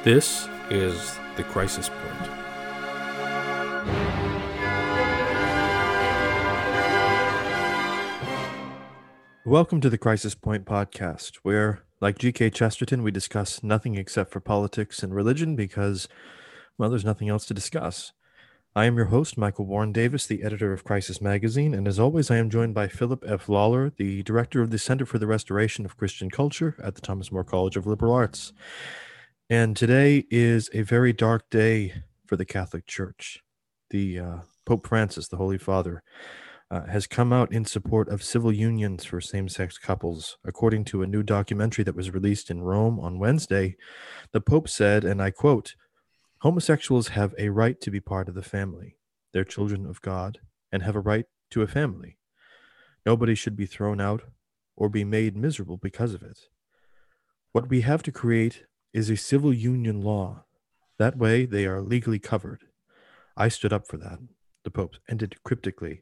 This is The Crisis Point. Welcome to The Crisis Point podcast, where, like G.K. Chesterton, we discuss nothing except for politics and religion because, well, there's nothing else to discuss. I am your host, Michael Warren Davis, the editor of Crisis Magazine, and as always, I am joined by Philip F. Lawler, the director of the Center for the Restoration of Christian Culture at the Thomas More College of Liberal Arts. And today is a very dark day for the Catholic Church. The Pope Francis, the Holy Father, has come out in support of civil unions for same-sex couples. According to a new documentary that was released in Rome on Wednesday, the Pope said, and I quote, "Homosexuals have a right to be part of the family. They're children of God and have a right to a family. Nobody should be thrown out or be made miserable because of it. What we have to create is a civil union law. That way they are legally covered. I stood up for that," the Pope ended cryptically.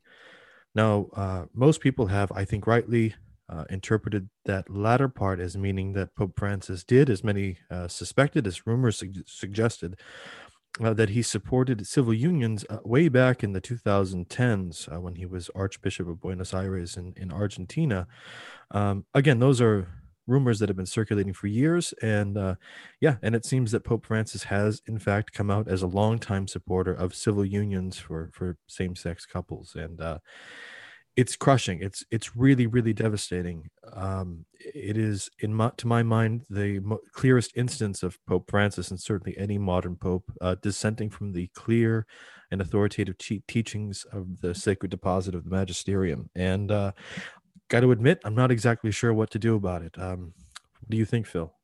Now, most people have, I think, rightly interpreted that latter part as meaning that Pope Francis did, as many suspected, as rumors suggested, that he supported civil unions way back in the 2010s when he was Archbishop of Buenos Aires in Argentina. Again, those are rumors that have been circulating for years. And and it seems that Pope Francis has, in fact, come out as a longtime supporter of civil unions for same-sex couples. And it's crushing. It's really, really devastating. It is, to my mind, the clearest instance of Pope Francis, and certainly any modern pope, dissenting from the clear and authoritative teachings of the sacred deposit of the magisterium. And got to admit, I'm not exactly sure what to do about it. What do you think, Phil?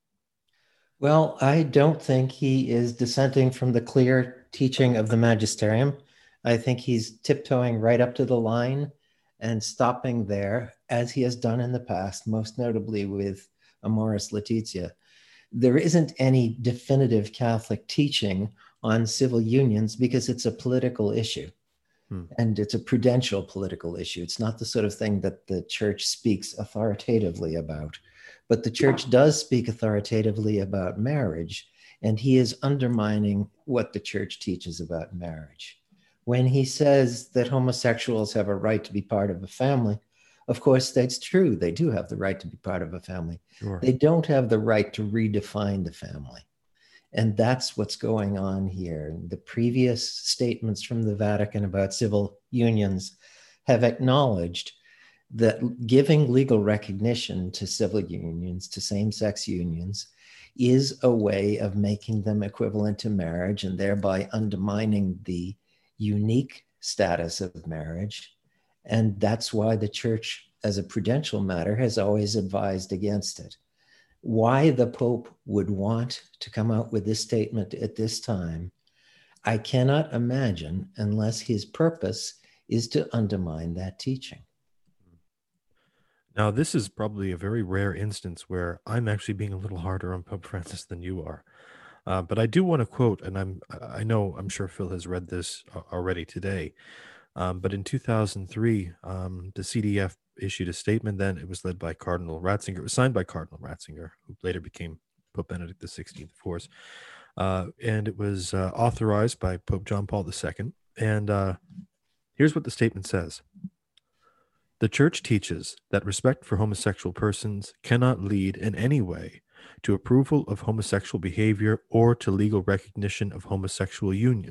Well, I don't think he is dissenting from the clear teaching of the magisterium. I think he's tiptoeing right up to the line and stopping there, as he has done in the past, most notably with Amoris Laetitia. There isn't any definitive Catholic teaching on civil unions because it's a political issue. And it's a prudential political issue. It's not the sort of thing that the church speaks authoritatively about. But the church does speak authoritatively about marriage, and he is undermining what the church teaches about marriage. When he says that homosexuals have a right to be part of a family, of course, that's true. They do have the right to be part of a family. Sure. They don't have the right to redefine the family. And that's what's going on here. The previous statements from the Vatican about civil unions have acknowledged that giving legal recognition to civil unions, to same-sex unions, is a way of making them equivalent to marriage and thereby undermining the unique status of marriage. And that's why the church, as a prudential matter, has always advised against it. Why the Pope would want to come out with this statement at this time, I cannot imagine, unless his purpose is to undermine that teaching. Now, this is probably a very rare instance where I'm actually being a little harder on Pope Francis than you are. But I do want to quote, and I'm sure Phil has read this already today. But in 2003, the CDF issued a statement. Then it was led by Cardinal Ratzinger. It was signed by Cardinal Ratzinger, who later became Pope Benedict XVI, of course. And it was authorized by Pope John Paul II. And here's what the statement says. The Church teaches that respect for homosexual persons cannot lead in any way to approval of homosexual behavior or to legal recognition of homosexual unions. ...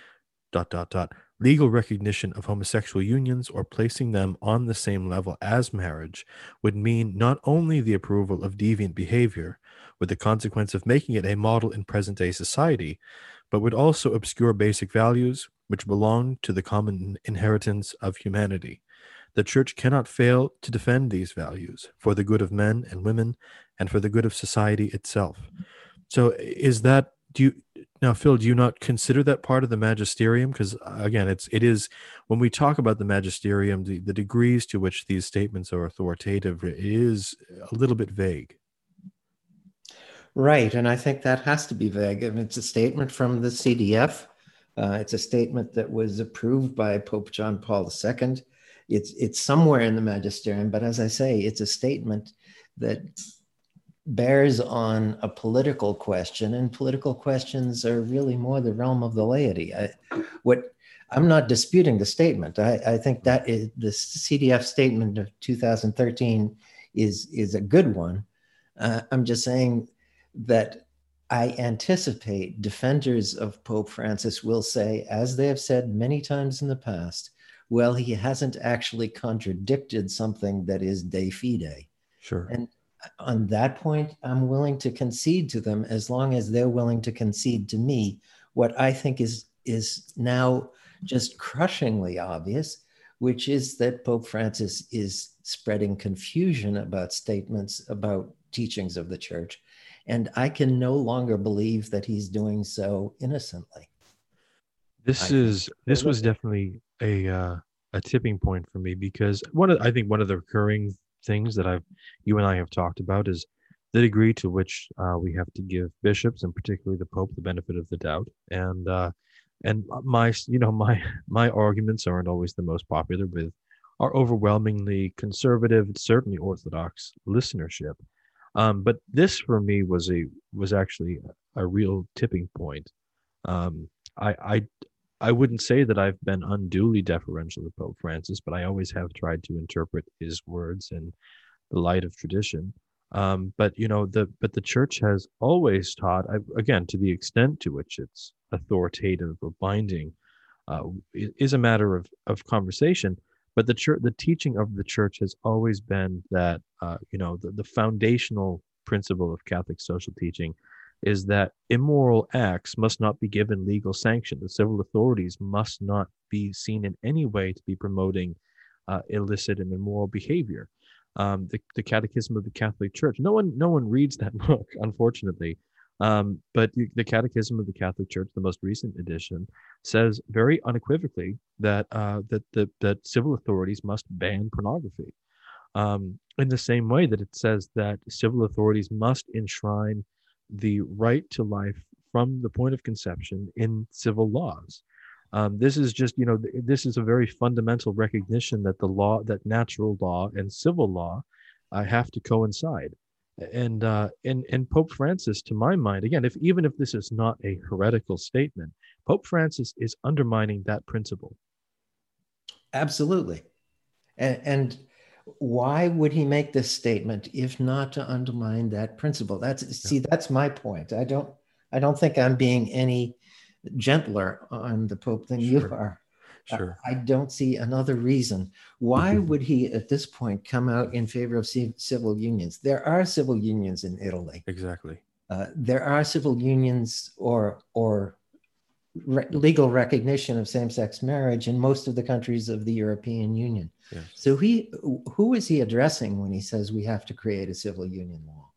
Legal recognition of homosexual unions or placing them on the same level as marriage would mean not only the approval of deviant behavior, with the consequence of making it a model in present-day society, but would also obscure basic values which belong to the common inheritance of humanity. The Church cannot fail to defend these values for the good of men and women and for the good of society itself. So is that, now, Phil, do you not consider that part of the magisterium? Because again, it is when we talk about the magisterium, the degrees to which these statements are authoritative, it is a little bit vague. Right, and I think that has to be vague. I mean, it's a statement from the CDF. It's a statement that was approved by Pope John Paul II. It's somewhere in the magisterium, but as I say, it's a statement that bears on a political question, and political questions are really more the realm of the laity. I'm not disputing the statement. I think that is the CDF statement of 2013 is a good one. I'm just saying that I anticipate defenders of Pope Francis will say, as they have said many times in the past, well, he hasn't actually contradicted something that is de fide. Sure. And on that point, I'm willing to concede to them as long as they're willing to concede to me what I think is now just crushingly obvious, which is that Pope Francis is spreading confusion about statements about teachings of the church. And I can no longer believe that he's doing so innocently. This I think is this was definitely a tipping point for me because I think one of the recurring things that you and I have talked about is the degree to which we have to give bishops and particularly the Pope the benefit of the doubt. And my my arguments aren't always the most popular with our overwhelmingly conservative, certainly Orthodox listenership. But this for me was actually a real tipping point. Um, I, I I wouldn't say that I've been unduly deferential to Pope Francis, but I always have tried to interpret his words in the light of tradition. But the church has always taught, again, to the extent to which it's authoritative or binding, is a matter of conversation. But the teaching of the church has always been that the foundational principle of Catholic social teaching is that immoral acts must not be given legal sanction. The civil authorities must not be seen in any way to be promoting illicit and immoral behavior. The Catechism of the Catholic Church. No one reads that book, unfortunately. But the Catechism of the Catholic Church, the most recent edition, says very unequivocally that that civil authorities must ban pornography. In the same way that it says that civil authorities must enshrine the right to life from the point of conception in civil laws. This is just, this is a very fundamental recognition that that natural law and civil law have to coincide. And Pope Francis, to my mind, again, even if this is not a heretical statement, Pope Francis is undermining that principle. Absolutely. And why would he make this statement if not to undermine that principle? That's my point. I don't think I'm being any gentler on the Pope than you are. Sure. I don't see another reason. Why would he at this point come out in favor of civil unions? There are civil unions in Italy. Exactly. There are civil unions or legal recognition of same-sex marriage in most of the countries of the European Union. Yes. So who is he addressing when he says we have to create a civil union law?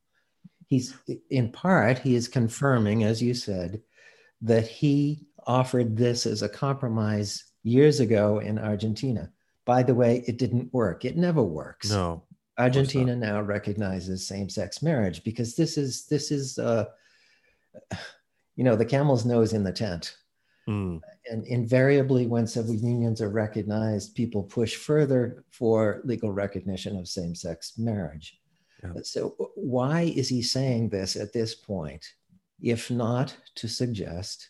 He is confirming, as you said, that he offered this as a compromise years ago in Argentina. By the way, it didn't work. It never works. No. Argentina now recognizes same-sex marriage because this is the camel's nose in the tent. Mm. And invariably, when civil unions are recognized, people push further for legal recognition of same-sex marriage. Yeah. So why is he saying this at this point, if not to suggest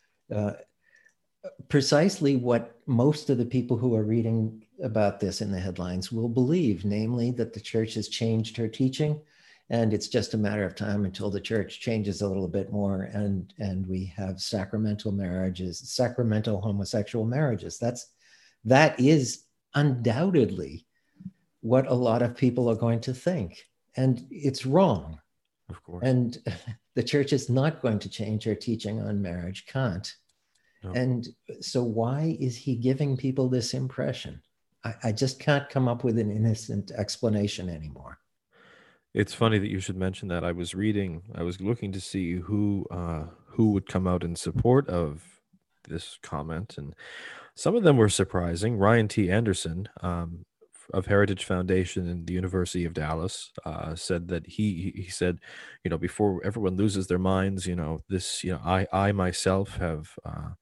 precisely what most of the people who are reading about this in the headlines will believe, namely that the church has changed her teaching, and it's just a matter of time until the church changes a little bit more and we have sacramental homosexual marriages. That is undoubtedly what a lot of people are going to think, and it's wrong. Of course. And the church is not going to change her teaching on marriage, can't. No. And so why is he giving people this impression? I just can't come up with an innocent explanation anymore. It's funny that you should mention that. I was looking to see who would come out in support of this comment, and some of them were surprising. Ryan T. Anderson of Heritage Foundation and the University of Dallas said that he said, before everyone loses their minds, I myself have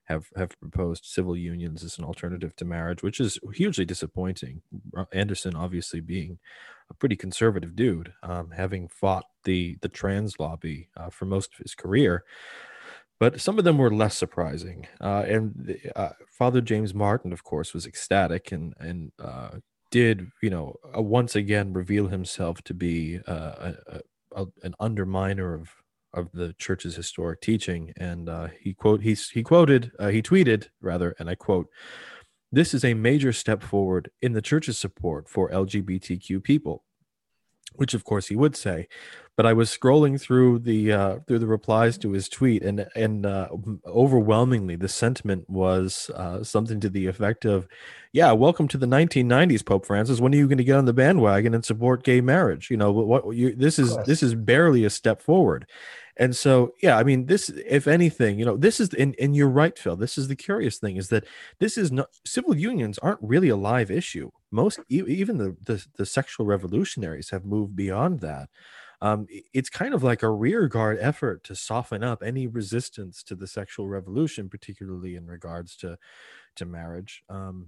have proposed civil unions as an alternative to marriage, which is hugely disappointing. Anderson, obviously being a pretty conservative dude, having fought the trans lobby for most of his career. But some of them were less surprising. Father James Martin, of course, was ecstatic and did, once again reveal himself to be an underminer of the church's historic teaching. And he tweeted rather, and I quote, "This is a major step forward in the church's support for LGBTQ people," which of course he would say. But I was scrolling through the replies to his tweet, and overwhelmingly the sentiment was something to the effect of, "Yeah, welcome to the 1990s, Pope Francis. When are you going to get on the bandwagon and support gay marriage? This is barely a step forward." And so, yeah, I mean, this, if anything, this is, and you're right, Phil. This is the curious thing, is that this is not, civil unions aren't really a live issue. Even the sexual revolutionaries have moved beyond that. It's kind of like a rearguard effort to soften up any resistance to the sexual revolution, particularly in regards to marriage.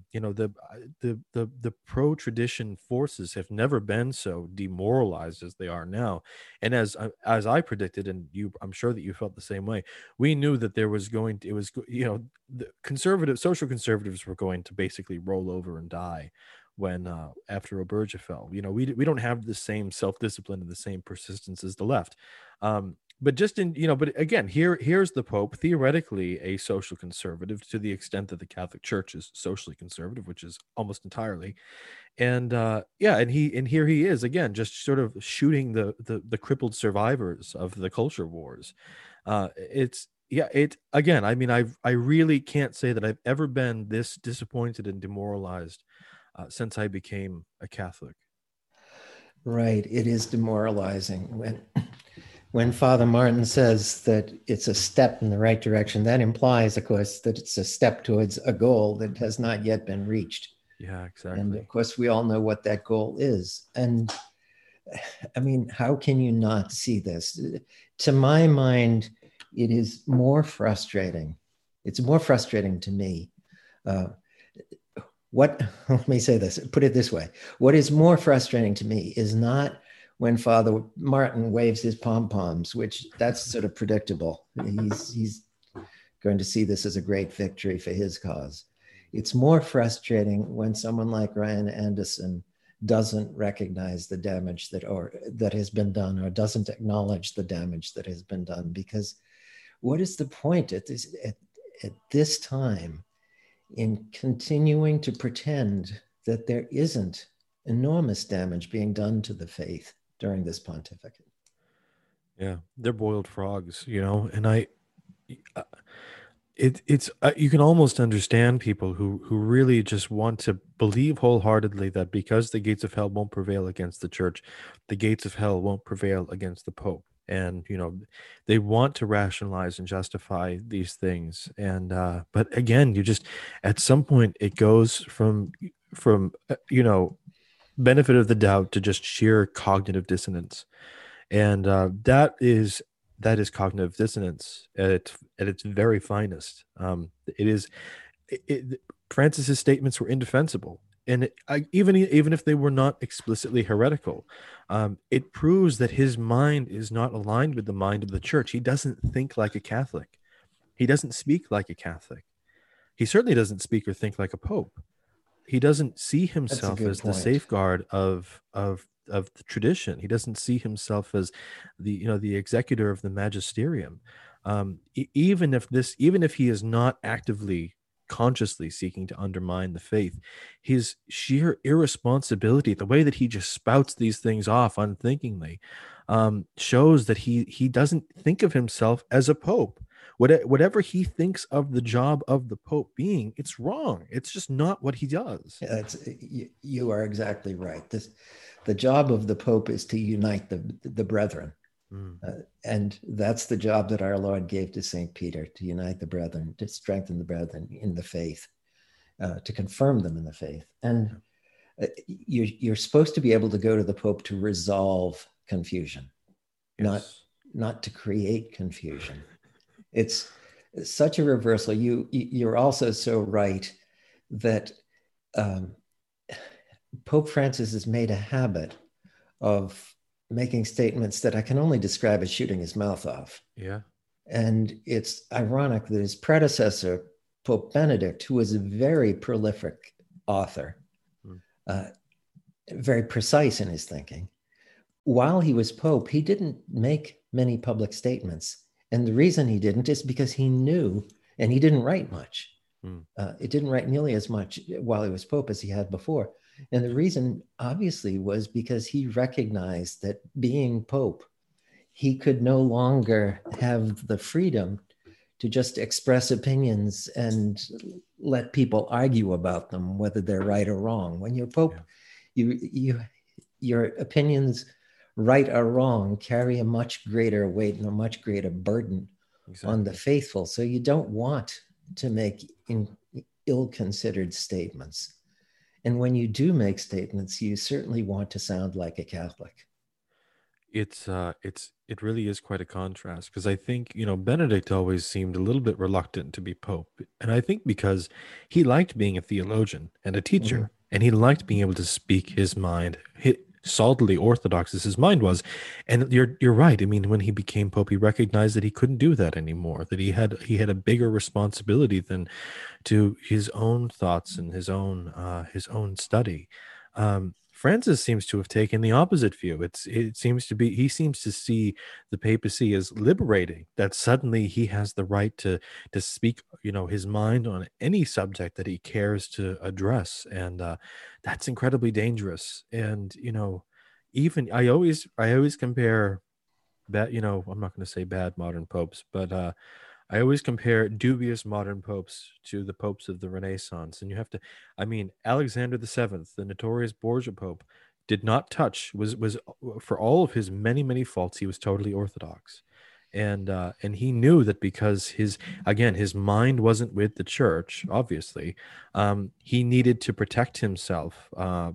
The pro tradition forces have never been so demoralized as they are now. And as I predicted, and I'm sure that you felt the same way. We knew that there was going to, it was, the social conservatives were going to basically roll over and die when after Obergefell. We don't have the same self-discipline and the same persistence as the left. But just in, but again, here's the Pope, theoretically a social conservative to the extent that the Catholic Church is socially conservative, which is almost entirely. And and here he is again, just sort of shooting the crippled survivors of the culture wars. Again, I mean, I really can't say that I've ever been this disappointed and demoralized since I became a Catholic. Right. It is demoralizing when Father Martin says that it's a step in the right direction. That implies, of course, that it's a step towards a goal that has not yet been reached. Yeah, exactly. And of course, we all know what that goal is. And I mean, how can you not see this? To my mind, it is more frustrating. It's more frustrating to me. Let me say this, put it this way. What is more frustrating to me is not when Father Martin waves his pom-poms, which that's sort of predictable. He's going to see this as a great victory for his cause. It's more frustrating when someone like Ryan Anderson doesn't recognize the damage that has been done, or doesn't acknowledge the damage that has been done. Because what is the point at this time in continuing to pretend that there isn't enormous damage being done to the faith during this pontificate? Yeah, they're boiled frogs, and it's you can almost understand people who really just want to believe wholeheartedly that because the gates of hell won't prevail against the church, the gates of hell won't prevail against the Pope. And they want to rationalize and justify these things. And but again, you just, at some point it goes from benefit of the doubt to just sheer cognitive dissonance. And that is cognitive dissonance at its very finest. Francis's statements were indefensible, and even if they were not explicitly heretical, it proves that his mind is not aligned with the mind of the church. He doesn't think like a Catholic. He doesn't speak like a Catholic. He certainly doesn't speak or think like a pope. He doesn't see himself as the safeguard of the tradition. He doesn't see himself as the executor of the magisterium. Even if he is not actively, consciously seeking to undermine the faith, his sheer irresponsibility, the way that he just spouts these things off unthinkingly, shows that he doesn't think of himself as a pope. Whatever he thinks of the job of the Pope being, it's wrong. It's just not what he does. You are exactly right. The job of the Pope is to unite the brethren. And that's the job that our Lord gave to St. Peter, to unite the brethren, to strengthen the brethren in the faith, to confirm them in the faith. And you're supposed to be able to go to the Pope to resolve confusion, yes, not to create confusion. It's such a reversal. You're also so right that um, Pope Francis has made a habit of making statements that I can only describe as shooting his mouth off. Yeah. And it's ironic that his predecessor, Pope Benedict, who was a very prolific author, Mm. uh, very precise in his thinking, while he was Pope, he didn't make many public statements. And the reason he didn't is because he knew, and he didn't write much. Mm. It didn't write nearly as much while he was Pope as he had before. And the reason, obviously, was because he recognized that being Pope, he could no longer have the freedom to just express opinions and let people argue about them, whether they're right or wrong. When you're Pope, your opinions, right or wrong, carry a much greater weight and a much greater burden on the Exactly. faithful. So you don't want to make ill-considered statements. And when you do make statements, you certainly want to sound like a Catholic. It really is quite a contrast because I think, Benedict always seemed a little bit reluctant to be pope. And I think because he liked being a theologian and a Mhm. teacher, and he liked being able to speak his mind, solidly orthodox as his mind was. And you're right. I mean, when he became pope, he recognized that he couldn't do that anymore, that he had a bigger responsibility than to his own thoughts and his own study. Francis seems to have taken the opposite view. It seems to be he seems to see the papacy as liberating. That suddenly he has the right to speak, his mind on any subject that he cares to address, and that's incredibly dangerous. And even I always compare that. I'm not going to say bad modern popes, but I always compare dubious modern popes to the popes of the Renaissance. And you have to, I mean, Alexander the Seventh, the notorious Borgia Pope, did not touch, was for all of his many, many faults, he was totally orthodox. And he knew that because his mind wasn't with the church, obviously, he needed to protect himself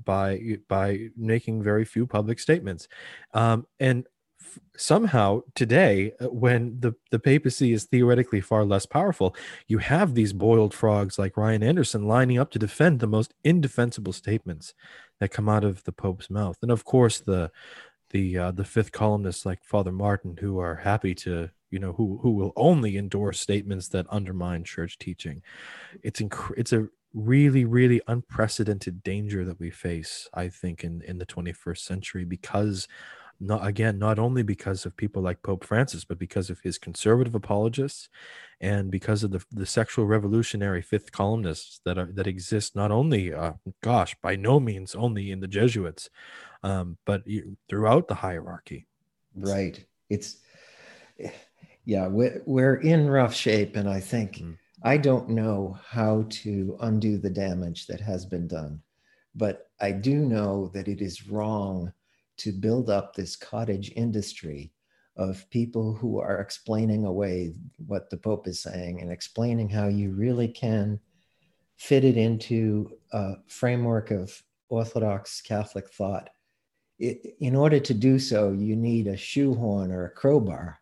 by making very few public statements. And somehow today, when the papacy is theoretically far less powerful, you have these boiled frogs like Ryan Anderson lining up to defend the most indefensible statements that come out of the Pope's mouth. And of course, the fifth columnists like Father Martin, who are happy to, who will only endorse statements that undermine church teaching. It's a really, really unprecedented danger that we face, I think, in the 21st century, because not only because of people like Pope Francis, but because of his conservative apologists, and because of the sexual revolutionary fifth columnists that exist, not only by no means only in the Jesuits, but throughout the hierarchy. Right. It's, yeah, we're in rough shape. And I think Mm. I don't know how to undo the damage that has been done, but I do know that it is wrong to build up this cottage industry of people who are explaining away what the Pope is saying and explaining how you really can fit it into a framework of Orthodox Catholic thought. In order to do so, you need a shoehorn or a crowbar.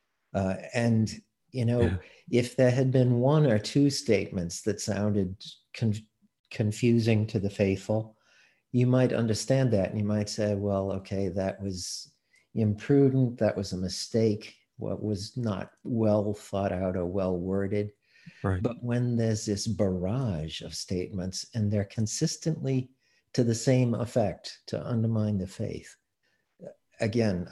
And, you Yeah. know, if there had been one or two statements that sounded confusing to the faithful, you might understand that. And you might say, well, okay, that was imprudent. That was a mistake. What was not well thought out or well worded. Right. But when there's this barrage of statements and they're consistently to the same effect to undermine the faith, again,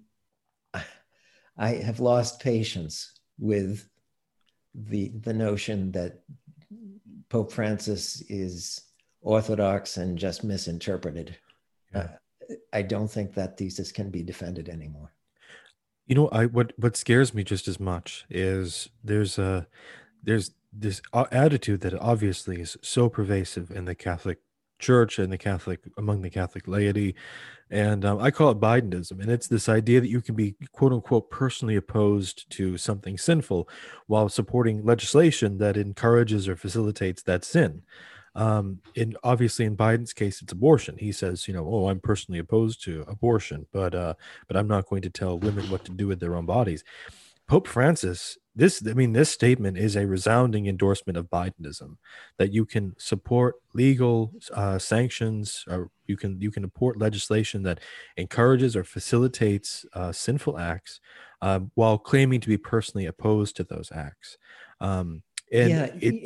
I have lost patience with the notion that Pope Francis is orthodox and just misinterpreted. Uh, Yeah. I don't think that thesis can be defended anymore. What scares me just as much is there's this attitude that obviously is so pervasive in the Catholic Church and among the Catholic laity, and I call it Bidenism, and it's this idea that you can be quote unquote personally opposed to something sinful while supporting legislation that encourages or facilitates that sin. In obviously in Biden's case, it's abortion. He says, oh, I'm personally opposed to abortion, but I'm not going to tell women what to do with their own bodies. Pope Francis, this statement is a resounding endorsement of Bidenism, that you can support legal sanctions, or you can support legislation that encourages or facilitates sinful acts, while claiming to be personally opposed to those acts. Um, and Yeah, it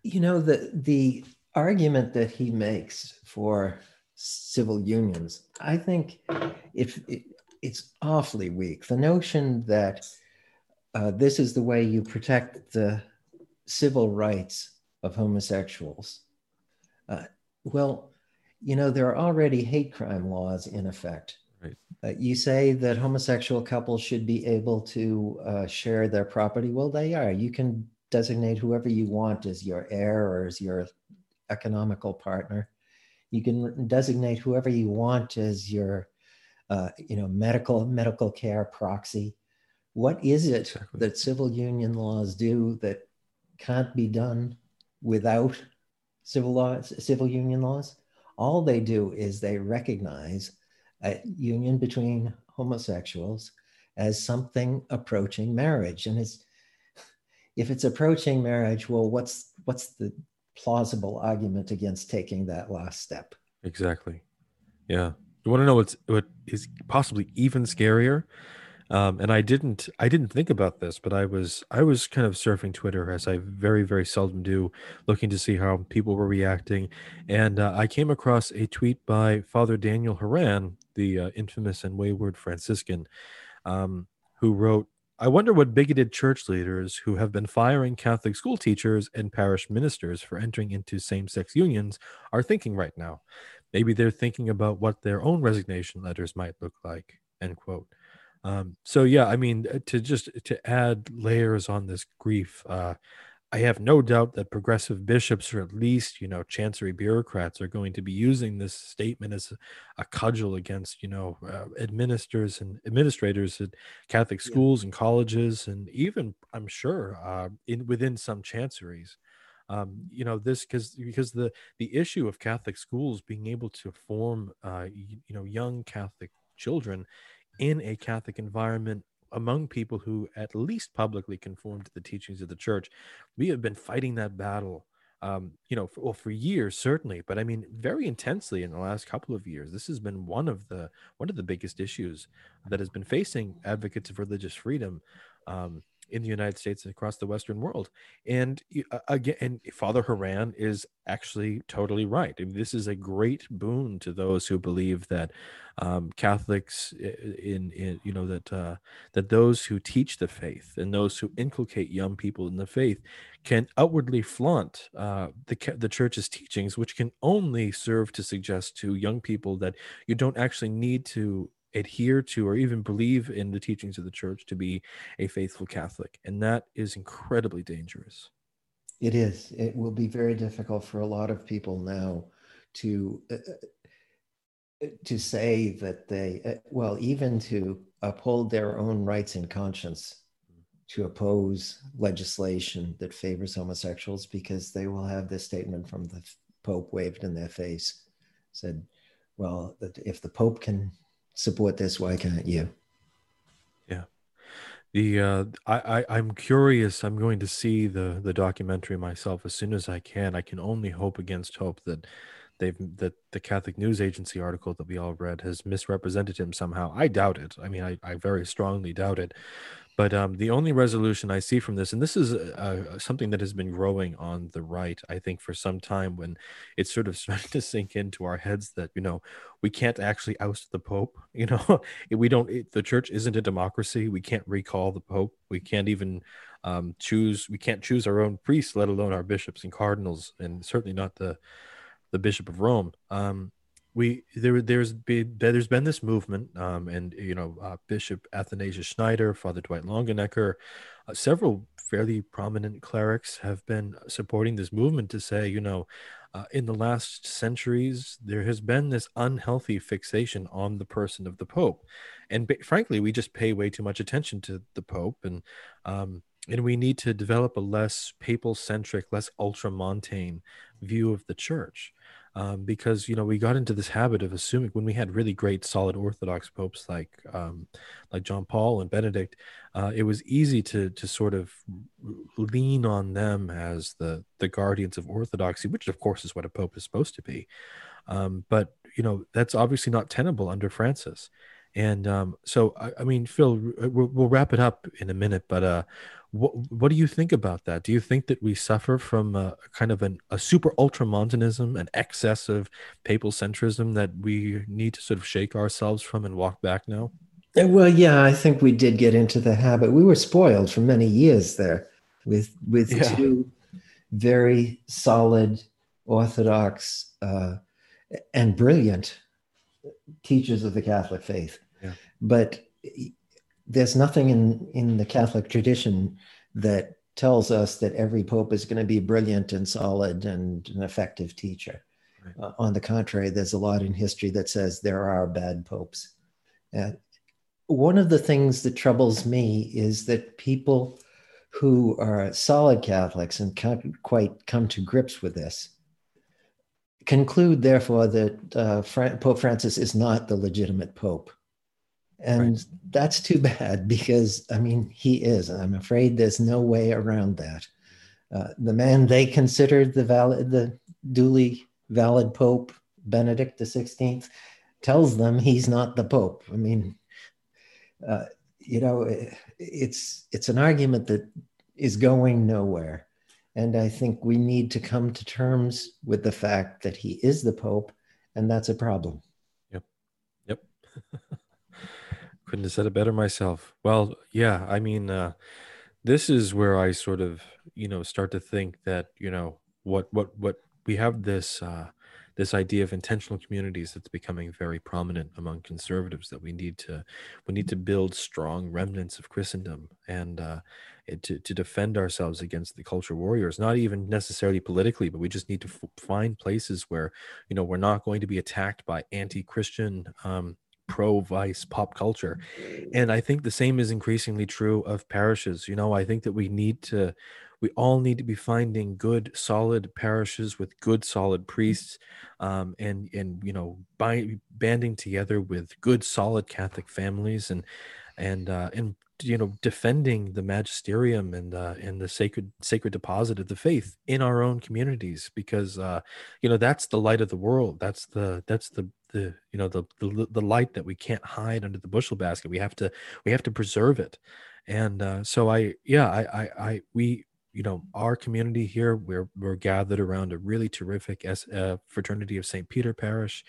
the argument that he makes for civil unions, I think if it's awfully weak. The notion that this is the way you protect the civil rights of homosexuals. Uh, well, there are already hate crime laws in effect. right, You say that homosexual couples should be able to share their property. Well, they are. You can designate whoever you want as your heir or as your economical partner. You can designate whoever you want as your, medical care proxy. What is it exactly. that civil union laws do that can't be done without civil union laws? All they do is they recognize a union between homosexuals as something approaching marriage. And if it's approaching marriage, well, what's the plausible argument against taking that last step? Exactly. Yeah. You want to know what is possibly even scarier? And I didn't think about this, but I was kind of surfing Twitter, as I very, very seldom do, looking to see how people were reacting, and I came across a tweet by Father Daniel Haran, the infamous and wayward Franciscan, um, who wrote, "I wonder what bigoted church leaders who have been firing Catholic school teachers and parish ministers for entering into same-sex unions are thinking right now. Maybe they're thinking about what their own resignation letters might look like." End quote. So yeah, to add layers on this grief, I have no doubt that progressive bishops, or at least, chancery bureaucrats, are going to be using this statement as a cudgel against, administrators and administrators at Catholic Yeah. schools and colleges, and even, I'm sure, in within some chanceries. This because the issue of Catholic schools being able to form, young Catholic children in a Catholic environment, among people who at least publicly conform to the teachings of the church. We have been fighting that battle, for years, certainly, but I mean, very intensely in the last couple of years. This has been one of the biggest issues that has been facing advocates of religious freedom, in the United States and across the Western world. And again, and Father Haran is actually totally right. I mean, this is a great boon to those who believe that Catholics, in that those who teach the faith and those who inculcate young people in the faith can outwardly flaunt the church's teachings, which can only serve to suggest to young people that you don't actually need to adhere to or even believe in the teachings of the church to be a faithful Catholic, and that is incredibly dangerous. It is. It will be very difficult for a lot of people now to say that well, even to uphold their own rights and conscience, to oppose legislation that favors homosexuals, because they will have this statement from the Pope waved in their face, said, well, that if the Pope can support this, why can't you? Yeah. I'm curious. I'm going to see the documentary myself as soon as I can. I can only hope against hope that the Catholic News Agency article that we all read has misrepresented him somehow. I doubt it. I mean, I very strongly doubt it. But the only resolution I see from this, and this is something that has been growing on the right, I think, for some time, when it's sort of starting to sink into our heads that, we can't actually oust the Pope. The church isn't a democracy. We can't recall the Pope. We can't even we can't choose our own priests, let alone our bishops and cardinals, and certainly not the Bishop of Rome. There's been this movement, and Bishop Athanasius Schneider, Father Dwight Longenecker, several fairly prominent clerics have been supporting this movement to say, in the last centuries there has been this unhealthy fixation on the person of the Pope, and frankly, we just pay way too much attention to the Pope, and we need to develop a less papal centric, less ultramontane view of the church. because we got into this habit of assuming when we had really great, solid Orthodox popes like John Paul and Benedict, it was easy to sort of lean on them as the guardians of orthodoxy, which of course is what a pope is supposed to be. But that's obviously not tenable under Francis. And so, I mean, Phil, we'll wrap it up in a minute, but what do you think about that? Do you think that we suffer from kind of a super ultramontanism, an excess of papal centrism that we need to sort of shake ourselves from and walk back now? Well, yeah, I think we did get into the habit. We were spoiled for many years there with Yeah, two very solid Orthodox and brilliant teachers of the Catholic faith. yeah, But there's nothing in the Catholic tradition that tells us that every pope is going to be brilliant and solid and an effective teacher. right. On the contrary, there's a lot in history that says there are bad popes. Uh, One of the things that troubles me is that people who are solid Catholics and can't quite come to grips with this conclude, therefore, that Pope Francis is not the legitimate pope. Right. And that's too bad because, I mean, he is. And I'm afraid there's no way around that. The man they considered the duly valid Pope, Benedict XVI, tells them he's not the Pope. I mean, uh, it's an argument that is going nowhere. And I think we need to come to terms with the fact that he is the Pope, and that's a problem. Yep. Yep. Couldn't have said it better myself. Well, yeah, I mean, this is where I sort of, start to think that, what we have this idea of intentional communities that's becoming very prominent among conservatives, that we need to build strong remnants of Christendom, and to defend ourselves against the culture warriors, not even necessarily politically, but we just need to find places where, we're not going to be attacked by anti-Christian, pro-vice pop culture. And I think the same is increasingly true of parishes. I think that we all need to be finding good, solid parishes with good, solid priests, and banding together with good, solid Catholic families, and defending the magisterium and the sacred deposit of the faith in our own communities, because that's the light of the world. That's the light that we can't hide under the bushel basket. We have to preserve it. And so we, our community here, we're gathered around a really terrific fraternity of St. Peter Parish,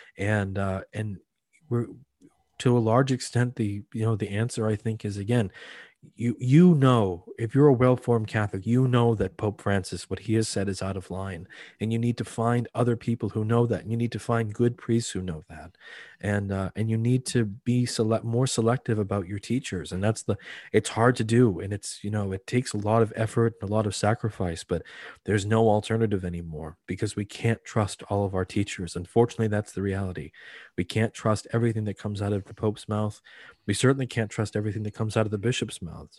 and we're, to a large extent, the answer, I think, is, again, if you're a well-formed Catholic, that Pope Francis, what he has said, is out of line, and you need to find other people who know that, and you need to find good priests who know that, and you need to be more selective about your teachers. And it's hard to do, and it takes a lot of effort and a lot of sacrifice, but there's no alternative anymore, because we can't trust all of our teachers. Unfortunately, that's the reality. We can't trust everything that comes out of the Pope's mouth. We certainly can't trust everything that comes out of the bishop's mouths.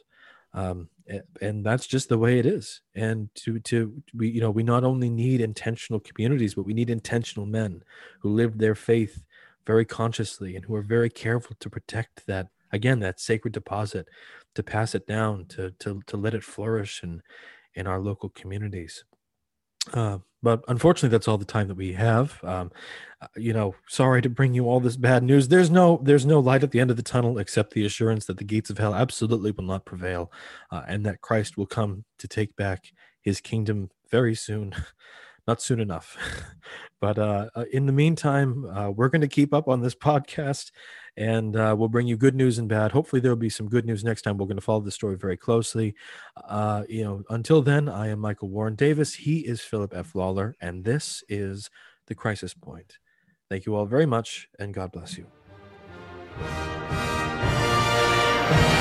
And that's just the way it is. And we not only need intentional communities, but we need intentional men who live their faith very consciously and who are very careful to protect that, again, that sacred deposit, to pass it down, to let it flourish in our local communities. But unfortunately, that's all the time that we have. Sorry to bring you all this bad news. There's no light at the end of the tunnel except the assurance that the gates of hell absolutely will not prevail, and that Christ will come to take back his kingdom very soon. Not soon enough. But in the meantime, we're going to keep up on this podcast, and we'll bring you good news and bad. Hopefully, there'll be some good news next time. We're going to follow the story very closely. Until then, I am Michael Warren Davis. He is Philip F. Lawler, and this is The Crisis Point. Thank you all very much, and God bless you.